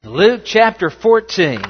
Luke chapter 14.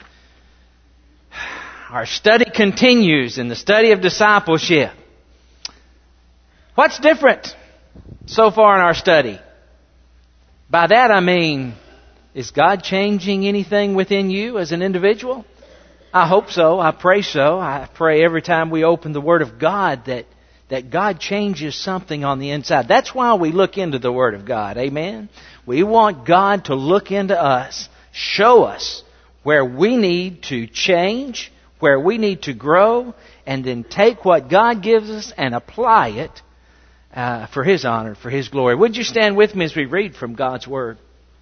Our study continues in the study of discipleship. What's different so far in our study? By that I mean, is God changing anything within you as an individual? I hope so. I pray so. I pray every time we open the Word of God that God changes something on the inside. That's why we look into the Word of God. Amen? We want God to look into us, show us where we need to change, where we need to grow, and then take what God gives us and apply it for His honor, for His glory. Would you stand with me as we read from God's Word?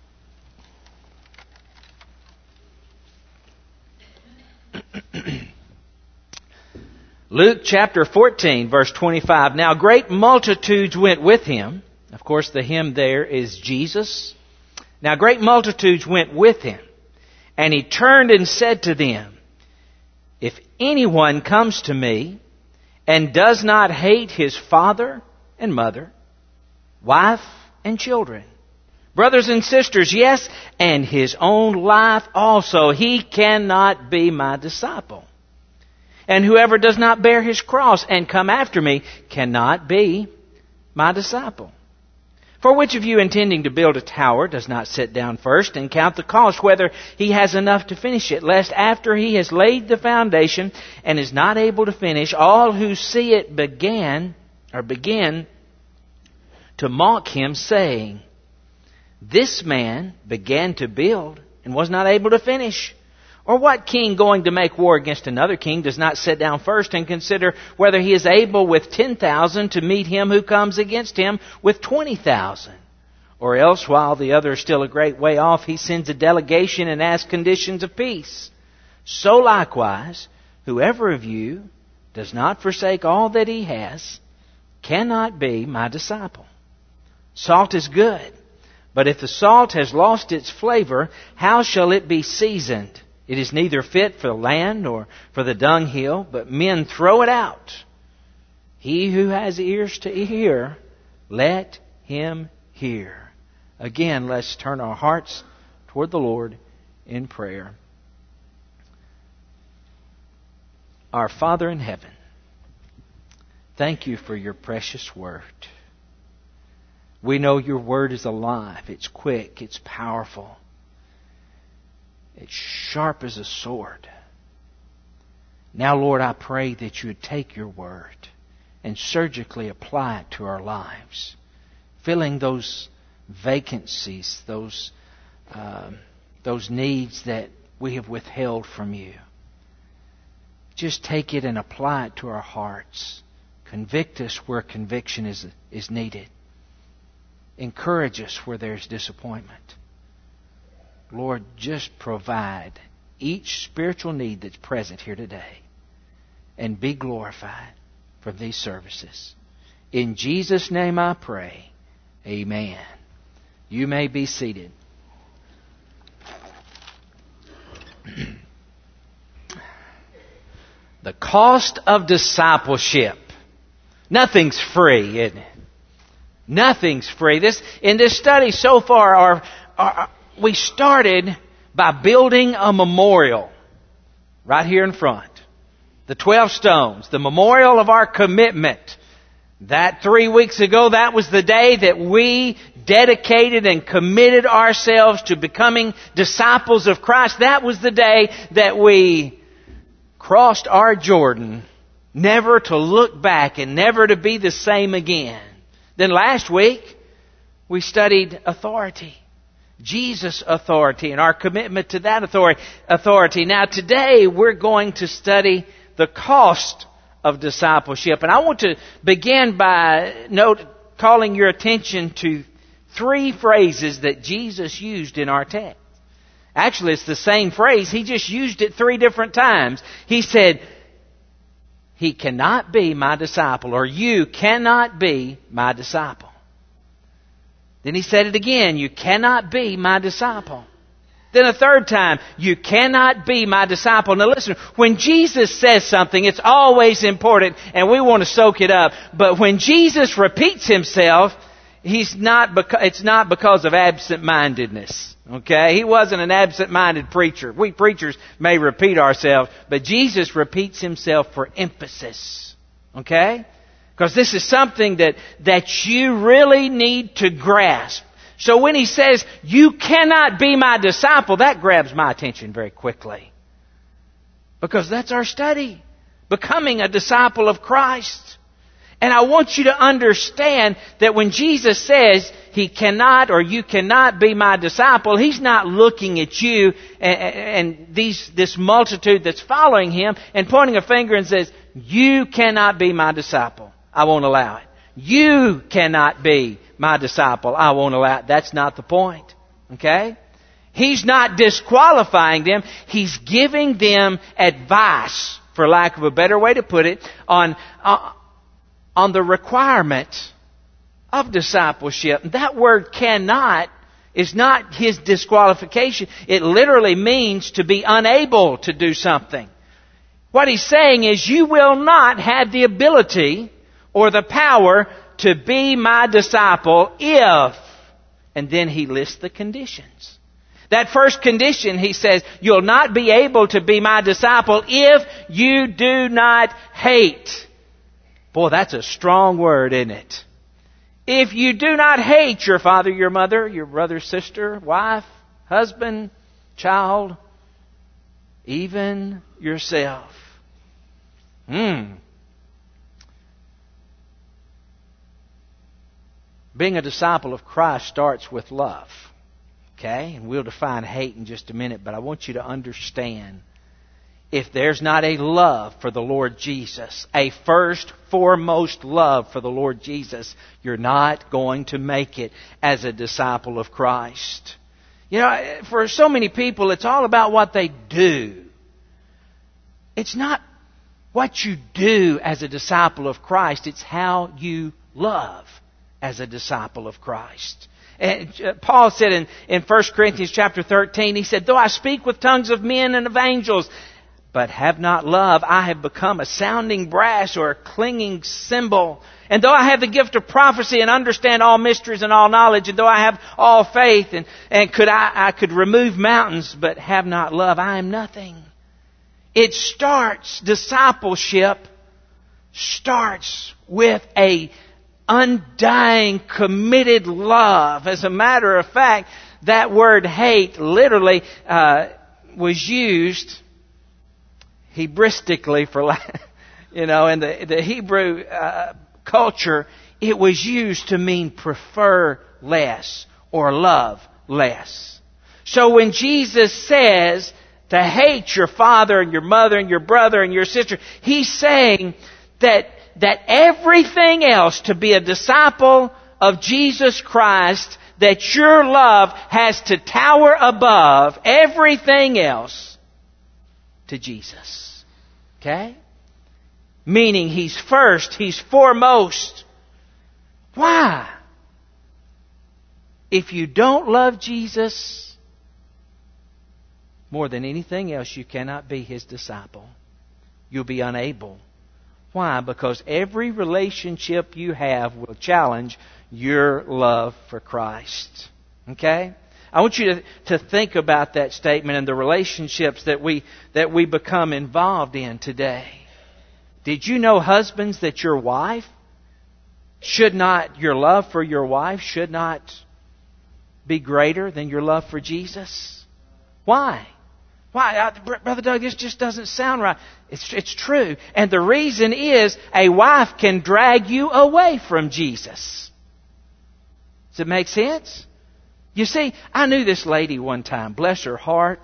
Luke chapter 14, verse 25. Now great multitudes went with Him. Of course, the Him there is Jesus. Now great multitudes went with Him. And He turned and said to them, if anyone comes to me and does not hate his father and mother, wife and children, brothers and sisters, yes, and his own life also, he cannot be my disciple. And whoever does not bear his cross and come after me cannot be my disciple. For which of you intending to build a tower does not sit down first and count the cost, whether he has enough to finish it, lest after he has laid the foundation and is not able to finish, all who see it begin to mock him, saying, this man began to build and was not able to finish. Or what king going to make war against another king does not sit down first and consider whether he is able with 10,000 to meet him who comes against him with 20,000? Or else, while the other is still a great way off, he sends a delegation and asks conditions of peace. So likewise, whoever of you does not forsake all that he has cannot be my disciple. Salt is good, but if the salt has lost its flavor, how shall it be seasoned? It is neither fit for the land nor for the dunghill, but men throw it out. He who has ears to hear, let him hear. Again, let's turn our hearts toward the Lord in prayer. Our Father in heaven, thank you for your precious word. We know your word is alive, it's quick, it's powerful. It's sharp as a sword. Now, Lord, I pray that you would take your word and surgically apply it to our lives, filling those vacancies, those needs that we have withheld from you. Just take it and apply it to our hearts. Convict us where conviction is needed. Encourage us where there's disappointment. Lord, just provide each spiritual need that's present here today and be glorified from these services. In Jesus' name I pray. Amen. You may be seated. The cost of discipleship. Nothing's free, isn't it? Nothing's free. In this study so far, we started by building a memorial right here in front. The 12 stones, the memorial of our commitment. That 3 weeks ago, that was the day that we dedicated and committed ourselves to becoming disciples of Christ. That was the day that we crossed our Jordan, never to look back and never to be the same again. Then last week, we studied authority. Jesus' authority and our commitment to that authority. Now today we're going to study the cost of discipleship. And I want to begin by calling your attention to 3 phrases that Jesus used in our text. Actually, it's the same phrase. He just used it 3 different times. He said, he cannot be my disciple, or you cannot be my disciple. Then he said it again, you cannot be my disciple. Then a third time, you cannot be my disciple. Now listen, when Jesus says something, it's always important and we want to soak it up. But when Jesus repeats himself, it's not because of absent-mindedness. Okay? He wasn't an absent-minded preacher. We preachers may repeat ourselves, but Jesus repeats Himself for emphasis. Okay? Because this is something that you really need to grasp. So when He says, you cannot be my disciple, that grabs my attention very quickly. Because that's our study. Becoming a disciple of Christ. And I want you to understand that when Jesus says He cannot or you cannot be my disciple, He's not looking at you and this multitude that's following Him and pointing a finger and says, you cannot be my disciple. I won't allow it. You cannot be my disciple. I won't allow it. That's not the point. Okay? He's not disqualifying them. He's giving them advice, for lack of a better way to put it, on the requirement of discipleship. That word cannot is not His disqualification. It literally means to be unable to do something. What He's saying is you will not have the ability or the power to be my disciple if, and then He lists the conditions. That first condition, He says, you'll not be able to be my disciple if you do not hate. Boy, that's a strong word, isn't it? If you do not hate your father, your mother, your brother, sister, wife, husband, child, even yourself. Being a disciple of Christ starts with love. Okay? And we'll define hate in just a minute, but I want you to understand, if there's not a love for the Lord Jesus, a first, foremost love for the Lord Jesus, you're not going to make it as a disciple of Christ. You know, for so many people, it's all about what they do. It's not what you do as a disciple of Christ, it's how you love as a disciple of Christ. And Paul said in 1 Corinthians chapter 13, he said, though I speak with tongues of men and of angels, but have not love, I have become a sounding brass or a clanging cymbal. And though I have the gift of prophecy and understand all mysteries and all knowledge, and though I have all faith and I could remove mountains, but have not love, I am nothing. Discipleship starts with a undying, committed love. As a matter of fact, that word hate literally was used Hebreistically for, in the Hebrew culture, it was used to mean prefer less or love less. So when Jesus says to hate your father and your mother and your brother and your sister, He's saying that everything else, to be a disciple of Jesus Christ, that your love has to tower above everything else to Jesus. Okay? Meaning He's first, He's foremost. Why? If you don't love Jesus more than anything else, you cannot be His disciple. You'll be unable. Why? Because every relationship you have will challenge your love for Christ. Okay? I want you to think about that statement and the relationships that we become involved in today. Did you know, husbands, that your love for your wife should not be greater than your love for Jesus? Why? Why? Brother Doug, this just doesn't sound right. It's true. And the reason is a wife can drag you away from Jesus. Does it make sense? You see, I knew this lady one time, bless her heart.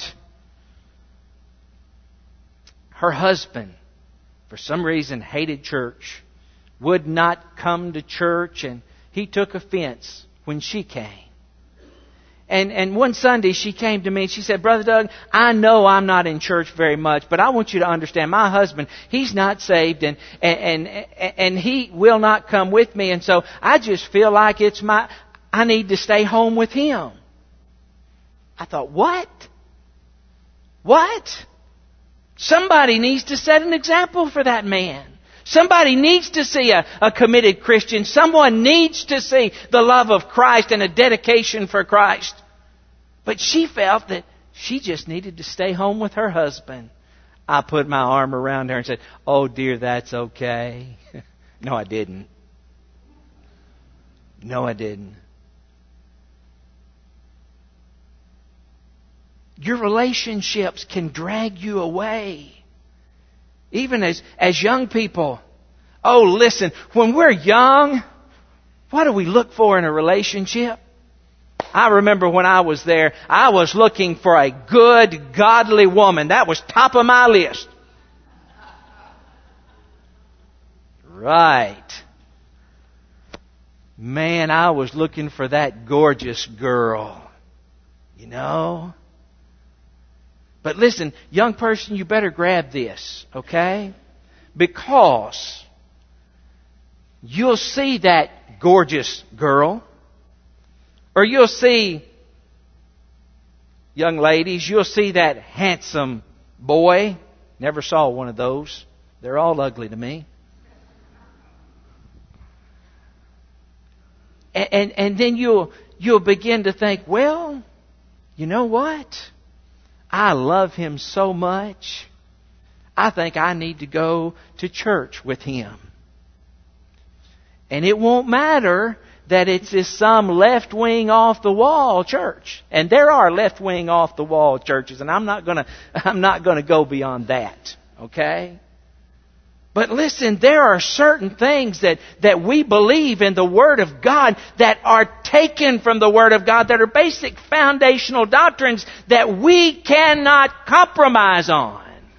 Her husband, for some reason, hated church, would not come to church, and he took offense when she came. And one Sunday she came to me and she said, Brother Doug, I know I'm not in church very much, but I want you to understand, my husband, he's not saved and he will not come with me, and so I just feel like I need to stay home with him. I thought, what? What? Somebody needs to set an example for that man. Somebody needs to see a committed Christian. Someone needs to see the love of Christ and a dedication for Christ. But she felt that she just needed to stay home with her husband. I put my arm around her and said, "Oh dear, that's okay." No, I didn't. No, I didn't. Your relationships can drag you away. Even as young people. Oh, listen, when we're young, what do we look for in a relationship? I remember when I was there, I was looking for a good, godly woman. That was top of my list. Right. Man, I was looking for that gorgeous girl. You know? But listen, young person, you better grab this, okay? Because you'll see that gorgeous girl, or you'll see, young ladies, you'll see that handsome boy. Never saw one of those. They're all ugly to me. And then you'll begin to think, well, you know what? I love him so much. I think I need to go to church with him. And it won't matter that it's this some left-wing off-the-wall church. And there are left-wing off-the-wall churches, and I'm not gonna go beyond that. Okay? But listen, there are certain things that we believe in the Word of God that are taken from the Word of God, that are basic foundational doctrines that we cannot compromise on.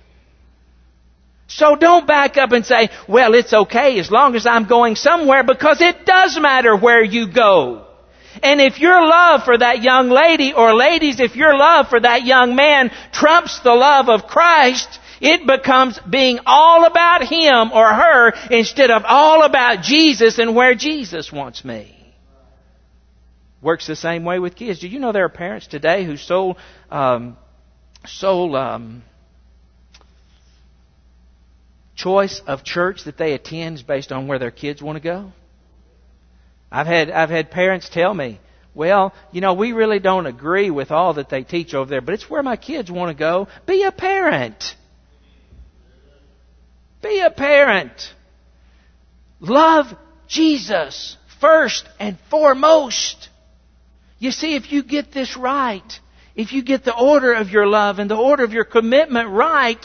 So don't back up and say, well, it's okay as long as I'm going somewhere, because it does matter where you go. And if your love for that young lady, or ladies, if your love for that young man trumps the love of Christ, it becomes being all about him or her instead of all about Jesus and where Jesus wants me. Works the same way with kids. Do you know there are parents today whose sole choice of church that they attend is based on where their kids want to go? I've had parents tell me, well, you know, we really don't agree with all that they teach over there, but it's where my kids want to go. Be a parent. Be a parent. Love Jesus first and foremost. You see, if you get this right, if you get the order of your love and the order of your commitment right,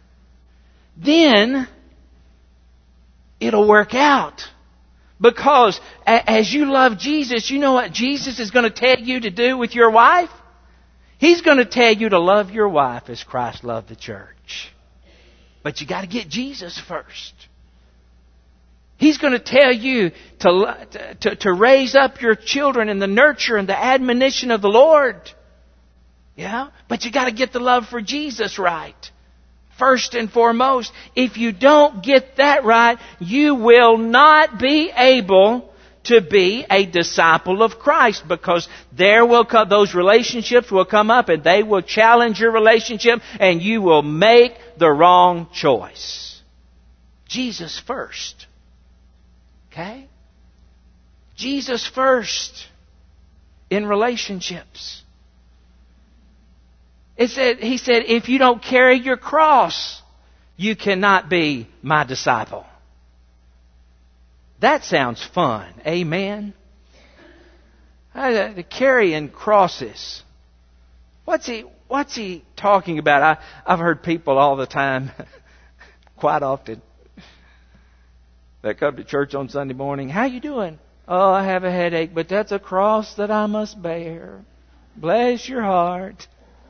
then it'll work out. Because as you love Jesus, you know what Jesus is going to tell you to do with your wife? He's going to tell you to love your wife as Christ loved the church. But you got to get Jesus first. He's going to tell you to raise up your children in the nurture and the admonition of the Lord. Yeah? But you got to get the love for Jesus right. First and foremost. If you don't get that right, you will not be able to be a disciple of Christ, because there will come, those relationships will come up and they will challenge your relationship and you will make the wrong choice. Jesus first. Okay? Jesus first in relationships. He said, if you don't carry your cross, you cannot be my disciple. That sounds fun. Amen. Carrying crosses. What's he talking about? I've heard people all the time, quite often, that come to church on Sunday morning. How you doing? Oh, I have a headache, but that's a cross that I must bear. Bless your heart.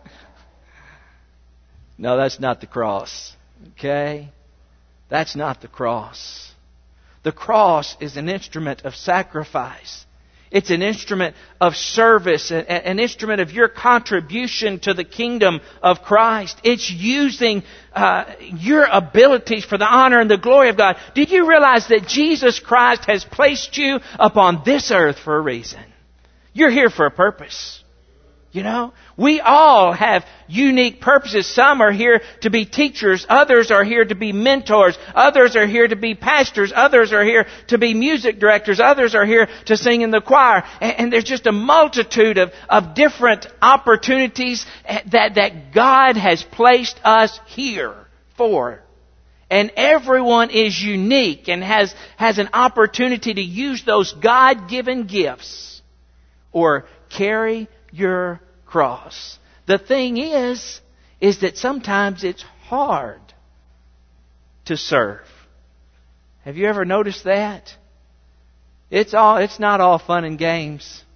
No, that's not the cross. Okay? That's not the cross. The cross is an instrument of sacrifice. It's an instrument of service, an instrument of your contribution to the kingdom of Christ. It's using your abilities for the honor and the glory of God. Did you realize that Jesus Christ has placed you upon this earth for a reason? You're here for a purpose. You know, we all have unique purposes. Some are here to be teachers. Others are here to be mentors. Others are here to be pastors. Others are here to be music directors. Others are here to sing in the choir. And there's just a multitude of different opportunities that God has placed us here for. And everyone is unique and has an opportunity to use those God-given gifts or carry your cross. The thing is that sometimes it's hard to serve. Have you ever noticed that? It's not all fun and games.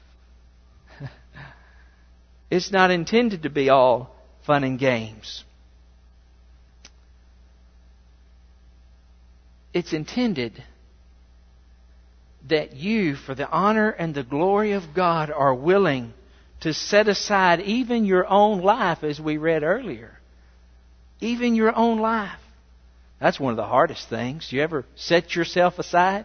It's not intended to be all fun and games. It's intended that you, for the honor and the glory of God, are willing to set aside even your own life, as we read earlier. Even your own life. That's one of the hardest things. You ever set yourself aside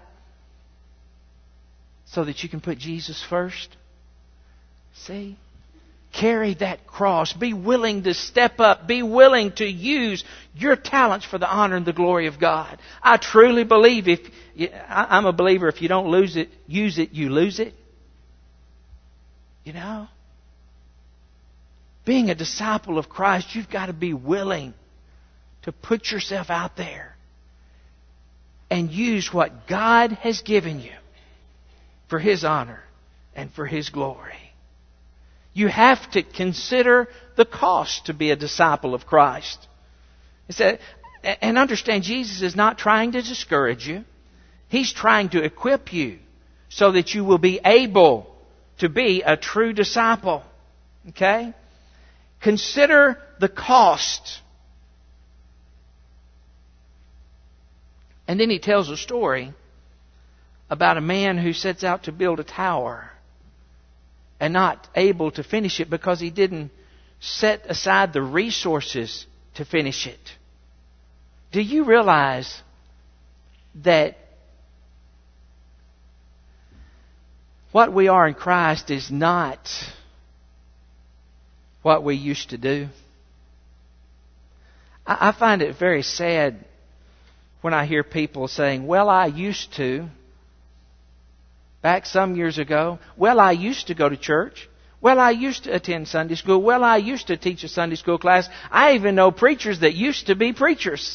so that you can put Jesus first? See? Carry that cross. Be willing to step up. Be willing to use your talents for the honor and the glory of God. I truly believe I'm a believer, if you don't use it, you lose it. You know? Being a disciple of Christ, you've got to be willing to put yourself out there and use what God has given you for His honor and for His glory. You have to consider the cost to be a disciple of Christ. And understand, Jesus is not trying to discourage you. He's trying to equip you so that you will be able to be a true disciple. Okay? Consider the cost. And then he tells a story about a man who sets out to build a tower and not able to finish it because he didn't set aside the resources to finish it. Do you realize that what we are in Christ is not what we used to do? I find it very sad when I hear people saying, well, I used to. Back some years ago, well, I used to go to church. Well, I used to attend Sunday school. Well, I used to teach a Sunday school class. I even know preachers that used to be preachers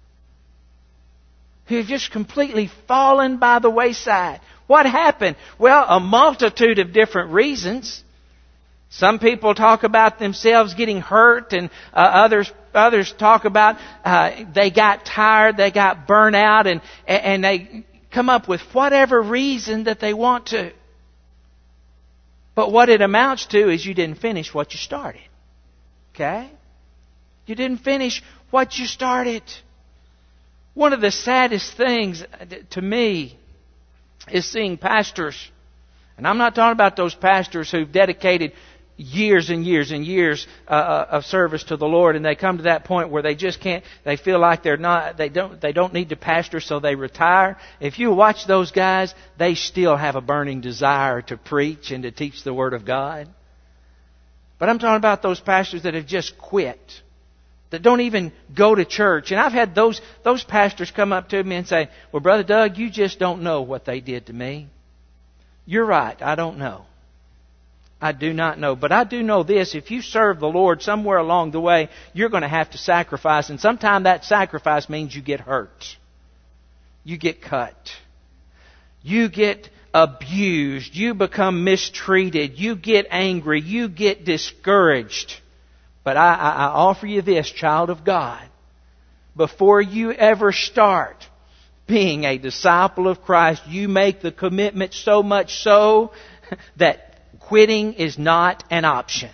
who have just completely fallen by the wayside. What happened? Well, a multitude of different reasons. Some people talk about themselves getting hurt, and others talk about they got tired, they got burnt out, and they come up with whatever reason that they want to. But what it amounts to is you didn't finish what you started. Okay? You didn't finish what you started. One of the saddest things to me is seeing pastors, and I'm not talking about those pastors who've dedicated years and years and years of service to the Lord, and they come to that point where they just can't. They feel like they don't need to pastor, so they retire. If you watch those guys, they still have a burning desire to preach and to teach the Word of God. But I'm talking about those pastors that have just quit, that don't even go to church. And I've had those pastors come up to me and say, "Well, Brother Doug, you just don't know what they did to me." You're right, I don't know. I do not know. But I do know this. If you serve the Lord somewhere along the way, you're going to have to sacrifice. And sometimes that sacrifice means you get hurt. You get cut. You get abused. You become mistreated. You get angry. You get discouraged. But I offer you this, child of God. Before you ever start being a disciple of Christ, you make the commitment so much so that quitting is not an option.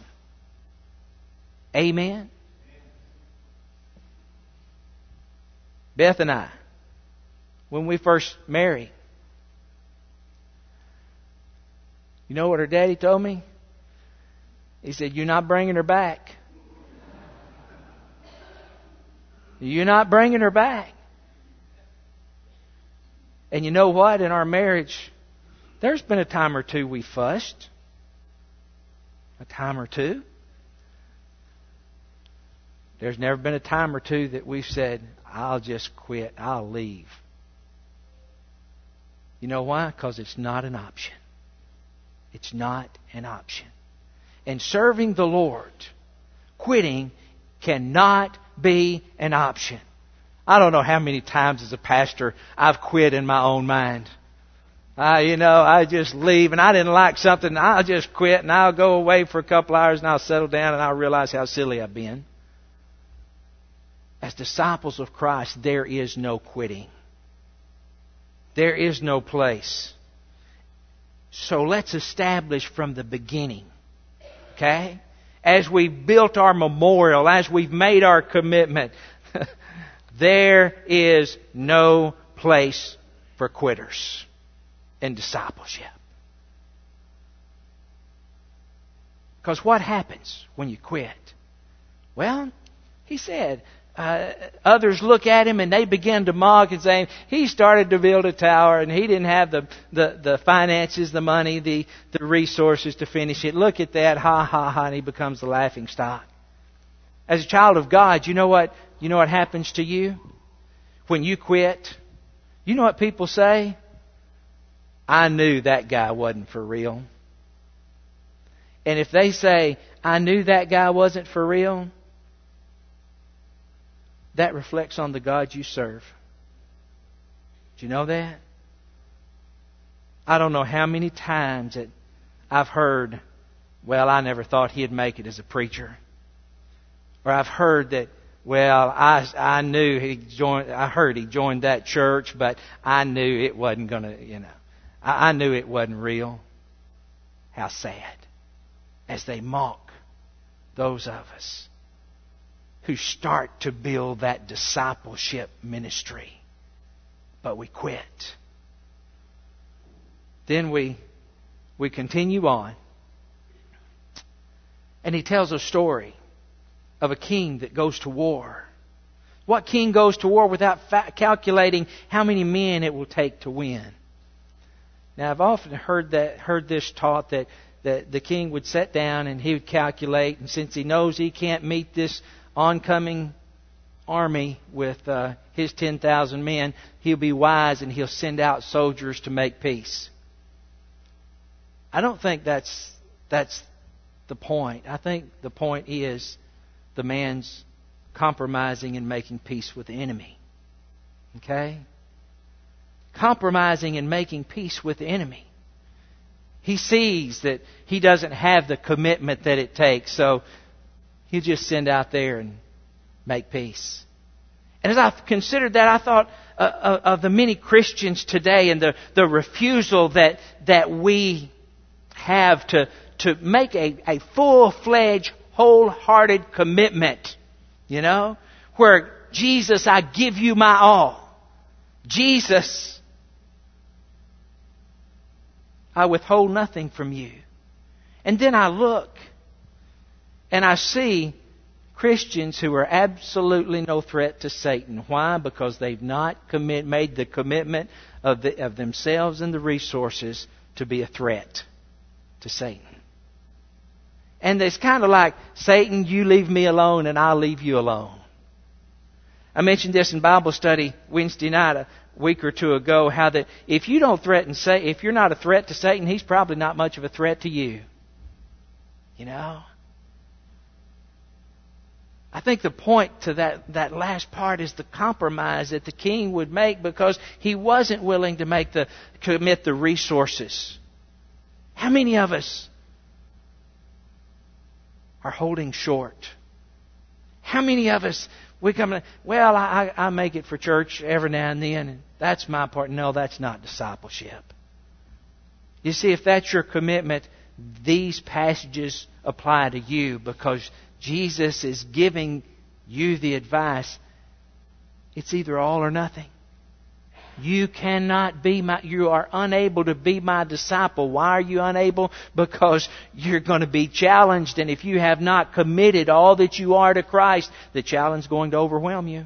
Amen? Beth and I, when we first married, you know what her daddy told me? He said, "You're not bringing her back. You're not bringing her back." And you know what? In our marriage, there's been a time or two we fussed. A time or two. There's never been a time or two that we've said, I'll just quit, I'll leave. You know why? Because it's not an option. It's not an option. And serving the Lord, quitting cannot be an option. I don't know how many times as a pastor I've quit in my own mind. I just leave and I didn't like something, I'll just quit and I'll go away for a couple hours and I'll settle down and I'll realize how silly I've been. As disciples of Christ, there is no quitting. There is no place. So let's establish from the beginning, okay? As we've built our memorial, as we've made our commitment, there is no place for quitters in discipleship. Because what happens when you quit? Well, he said, others look at him and they begin to mock and say, he started to build a tower and he didn't have the finances, the money, the resources to finish it. Look at that, ha ha ha, and he becomes the laughing stock. As a child of God, you know what happens to you when you quit? You know what people say? I knew that guy wasn't for real. And if they say, I knew that guy wasn't for real, that reflects on the God you serve. Do you know that? I don't know how many times that I've heard, well, I never thought he'd make it as a preacher. Or I've heard that, well, I knew I heard he joined that church, but I knew it wasn't going to, I knew it wasn't real. How sad. As they mock those of us who start to build that discipleship ministry, but we quit. Then we continue on. And he tells a story of a king that goes to war. What king goes to war without calculating how many men it will take to win? Now, I've often heard this taught that the king would sit down and he would calculate, and since he knows he can't meet this oncoming army with his 10,000 men, he'll be wise and he'll send out soldiers to make peace. I don't think that's the point. I think the point is the man's compromising and making peace with the enemy. Okay? Compromising and making peace with the enemy. He sees that he doesn't have the commitment that it takes, so he'll just send out there and make peace. And as I considered that, I thought of the many Christians today and the refusal that we have to make a full-fledged, wholehearted commitment. Where Jesus, I give you my all. Jesus, I withhold nothing from you. And then I look and I see Christians who are absolutely no threat to Satan. Why? Because they've not made the commitment of themselves and the resources to be a threat to Satan. And it's kind of like, Satan, you leave me alone and I'll leave you alone. I mentioned this in Bible study Wednesday night a week or two ago, how that if you're not a threat to Satan, he's probably not much of a threat to you. I think the point to that last part is the compromise that the king would make, because he wasn't willing to commit the resources. How many of us are holding short? How many of us, I make it for church every now and then, and that's my part. No, that's not discipleship. You see, if that's your commitment, these passages apply to you, because Jesus is giving you the advice. It's either all or nothing. You are unable to be my disciple. Why are you unable? Because you're going to be challenged, and if you have not committed all that you are to Christ, the challenge is going to overwhelm you.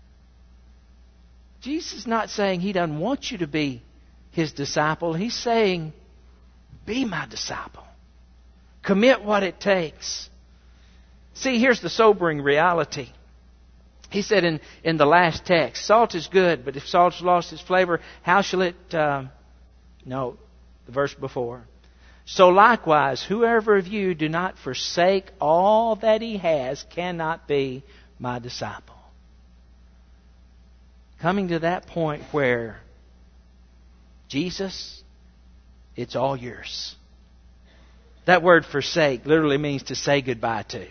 Jesus is not saying He doesn't want you to be His disciple. He's saying, be my disciple. Commit what it takes. See, here's the sobering reality. He said in the last text, salt is good, but if salt has lost its flavor, how shall it... No, the verse before. So likewise, whoever of you do not forsake all that he has cannot be my disciple. Coming to that point where Jesus, it's all yours. That word forsake literally means to say goodbye to.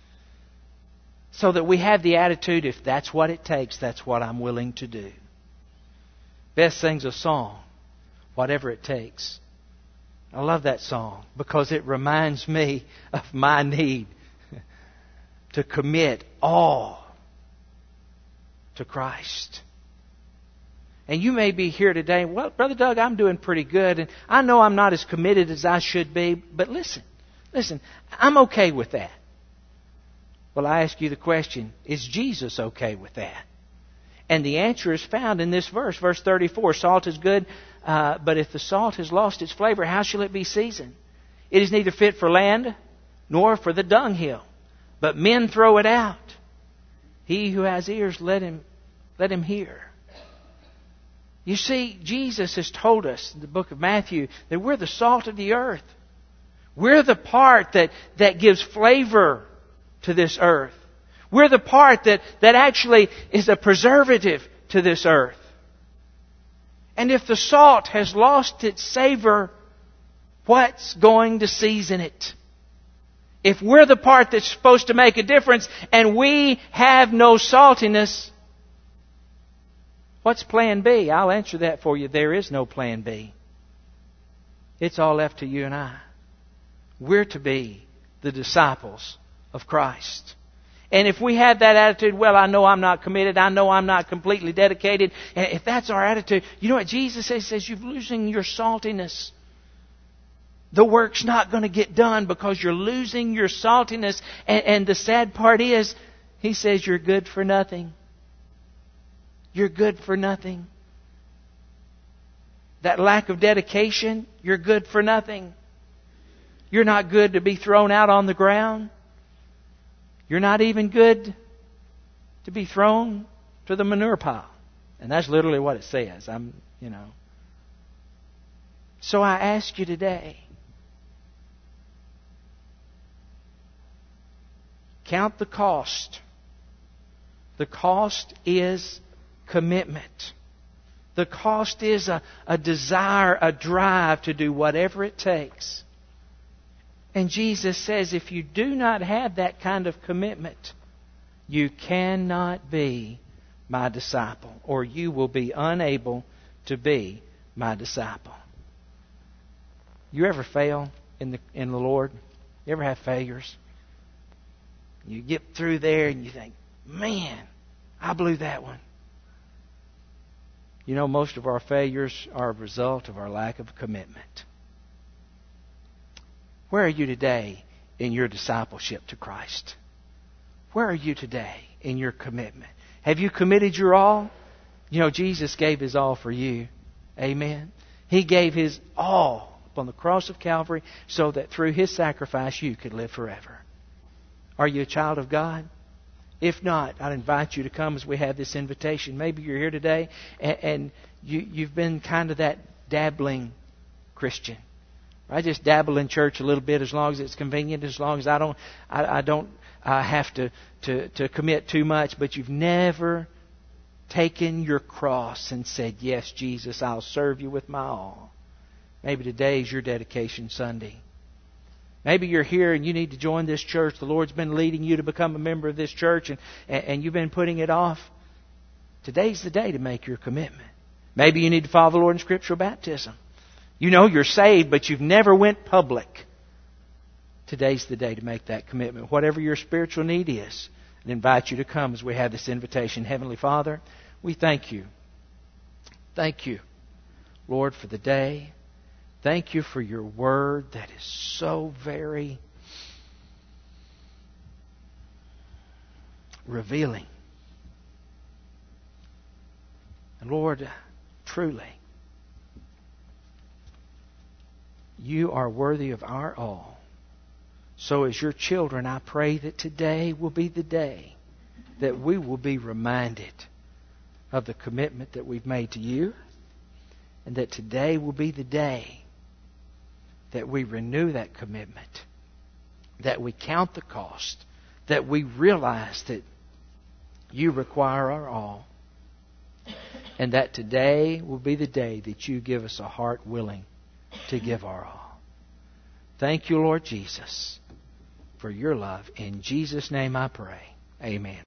So that we have the attitude, if that's what it takes, that's what I'm willing to do. Beth sings a song, Whatever It Takes. I love that song because it reminds me of my need to commit all to Christ. And you may be here today, well, Brother Doug, I'm doing pretty good, and I know I'm not as committed as I should be, but listen, I'm okay with that. Well, I ask you the question, is Jesus okay with that? And the answer is found in this verse, verse 34. Salt is good, but if the salt has lost its flavor, how shall it be seasoned? It is neither fit for land nor for the dunghill, but men throw it out. He who has ears, let him hear. You see, Jesus has told us in the book of Matthew that we're the salt of the earth. We're the part that gives flavor to this earth. We're the part that actually is a preservative to this earth. And if the salt has lost its savor, what's going to season it? If we're the part that's supposed to make a difference and we have no saltiness, what's plan B? I'll answer that for you. There is no plan B. It's all left to you and I. We're to be the disciples of Christ. And if we have that attitude, well, I know I'm not committed, I know I'm not completely dedicated, and if that's our attitude, you know what Jesus says? He says, you're losing your saltiness. The work's not going to get done because you're losing your saltiness. And the sad part is, He says you're good for nothing. You're good for nothing. That lack of dedication, you're good for nothing. You're not good to be thrown out on the ground. You're not even good to be thrown to the manure pile. And that's literally what it says. So I ask you today, count the cost. The cost is commitment. The cost is a desire, a drive to do whatever it takes. And Jesus says, if you do not have that kind of commitment, you cannot be my disciple, or you will be unable to be my disciple. You ever fail in the Lord? You ever have failures? You get through there and you think, man, I blew that one. You know, most of our failures are a result of our lack of commitment. Where are you today in your discipleship to Christ? Where are you today in your commitment? Have you committed your all? You know, Jesus gave His all for you. Amen. He gave His all upon the cross of Calvary so that through His sacrifice you could live forever. Are you a child of God? If not, I'd invite you to come as we have this invitation. Maybe you're here today and you've been kind of that dabbling Christian. I just dabble in church a little bit as long as it's convenient, as long as I don't have to commit too much. But you've never taken your cross and said, yes, Jesus, I'll serve you with my all. Maybe today is your dedication Sunday. Maybe you're here and you need to join this church. The Lord's been leading you to become a member of this church and you've been putting it off. Today's the day to make your commitment. Maybe you need to follow the Lord in scriptural baptism. You know you're saved, but you've never went public. Today's the day to make that commitment. Whatever your spiritual need is, I invite you to come as we have this invitation. Heavenly Father, we thank you. Thank you, Lord, for the day. Thank you for your word that is so very revealing. And Lord, truly, you are worthy of our all. So as your children, I pray that today will be the day that we will be reminded of the commitment that we've made to you, and that today will be the day that we renew that commitment, that we count the cost, that we realize that you require our all, and that today will be the day that you give us a heart willing to give our all. Thank you, Lord Jesus, for your love. In Jesus' name I pray. Amen.